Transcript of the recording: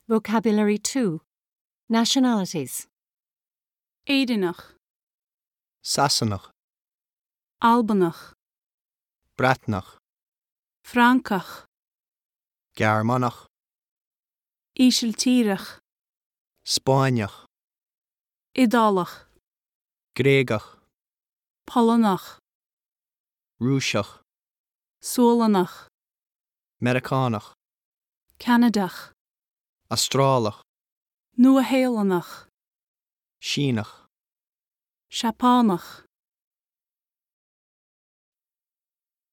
Vocabulary 2. Nationalities. Éideanach, Sassanach, Albanach, Bratnach, Francach, Gearmanach, Ísiltíreach, Spáineach, Idálach, Gréagach, Polonach, Rúiseach, Sualanach, Americánach, Canadach, Austrálach, Nua-Héalanach, Sínach, Seapánach,